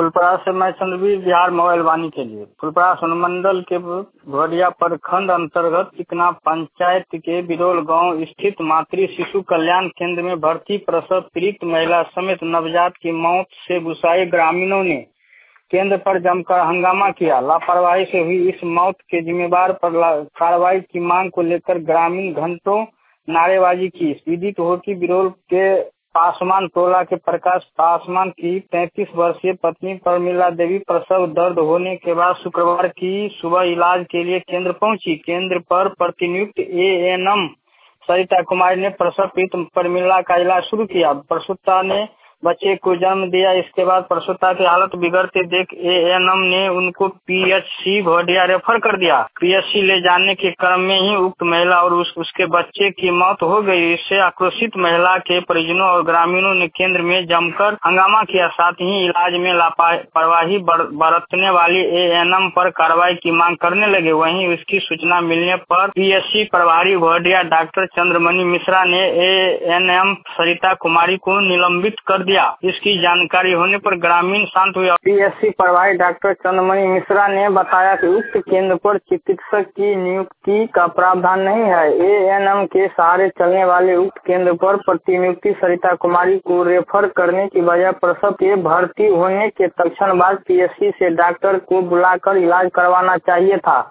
फुलपरास से मैं चंद्रवीर बिहार मोबाइल वाणी के लिए। फुलपरास अनुमंडल के घोड़िया प्रखंड अंतर्गत चिकना पंचायत के बिरोल गांव स्थित मातृ शिशु कल्याण केंद्र में भर्ती प्रसव पीड़ित महिला समेत नवजात की मौत से गुस्साए ग्रामीणों ने केंद्र पर जमकर हंगामा किया। लापरवाही से हुई इस मौत के जिम्मेदार पर कार्रवाई की मांग को लेकर ग्रामीण घंटों नारेबाजी की। विदित हो कि बिरोल के पासवान टोला के प्रकाश पासवान की 33 वर्षीय पत्नी प्रमिला देवी प्रसव दर्द होने के बाद शुक्रवार की सुबह इलाज के लिए केंद्र पहुंची। केंद्र पर प्रतिनियुक्त एएनएम सरिता कुमारी ने प्रसव पीड़ित प्रमिला का इलाज शुरू किया। प्रसूता ने बच्चे को जन्म दिया। इसके बाद प्रसूता की हालत बिगड़ते देख एएनएम ने उनको पीएचसी घोड़िया रेफर कर दिया। पीएचसी ले जाने के क्रम में ही उक्त महिला और उसके बच्चे की मौत हो गई। इससे आक्रोशित महिला के परिजनों और ग्रामीणों ने केंद्र में जमकर हंगामा किया। साथ ही इलाज में लापरवाही बरतने वाली एएनएम पर कार्रवाई की मांग करने लगे। वहीं इसकी सूचना मिलने पर पीएचसी प्रभारी घोड़िया डॉक्टर चंद्रमणि मिश्रा ने एएनएम सरिता कुमारी को निलंबित कर दिया। इसकी जानकारी होने पर ग्रामीण शांत हुए। पीएचसी प्रभारी डॉक्टर चंद्रमणि मिश्रा ने बताया कि उक्त केंद्र पर चिकित्सक की नियुक्ति का प्रावधान नहीं है। एएनएम के सहारे चलने वाले उक्त केंद्र पर प्रतिनियुक्ति सरिता कुमारी को रेफर करने की बजाय प्रसव के भर्ती होने के तत्क्षण बाद पीएचसी से डॉक्टर को बुलाकर इलाज करवाना चाहिए था।